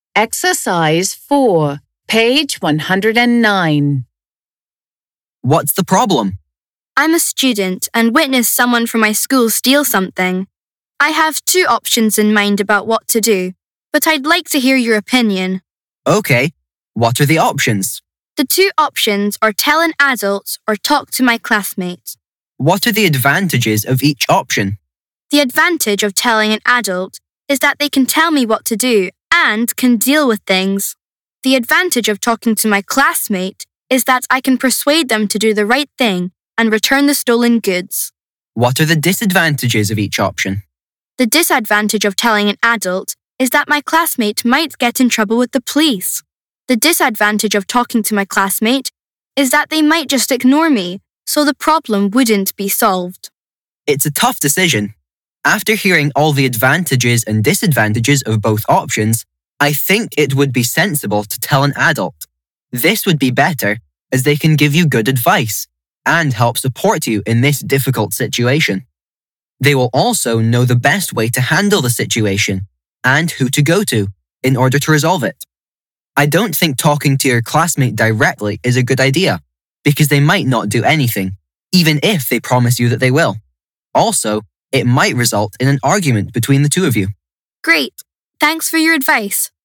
Exercise 4, page 109. What's the problem? I'm a student and witnessed someone from my school steal something. I have 2 options in mind about what to do, but I'd like to hear your opinion. Okay, what are the options? The 2 options are tell an adult or talk to my classmate. What are the advantages of each option? The advantage of telling an adult is that they can tell me what to do and can deal with things. The advantage of talking to my classmate is that I can persuade them to do the right thing and return the stolen goods. What are the disadvantages of each option? The disadvantage of telling an adult is that my classmate might get in trouble with the police. The disadvantage of talking to my classmate is that they might just ignore me, so the problem wouldn't be solved. It's a tough decision. After hearing all the advantages and disadvantages of both options, I think it would be sensible to tell an adult. This would be better as they can give you good advice and help support you in this difficult situation. They will also know the best way to handle the situation and who to go to in order to resolve it. I don't think talking to your classmate directly is a good idea because they might not do anything, even if they promise you that they will. Also, it might result in an argument between the 2 of you. Great. Thanks for your advice.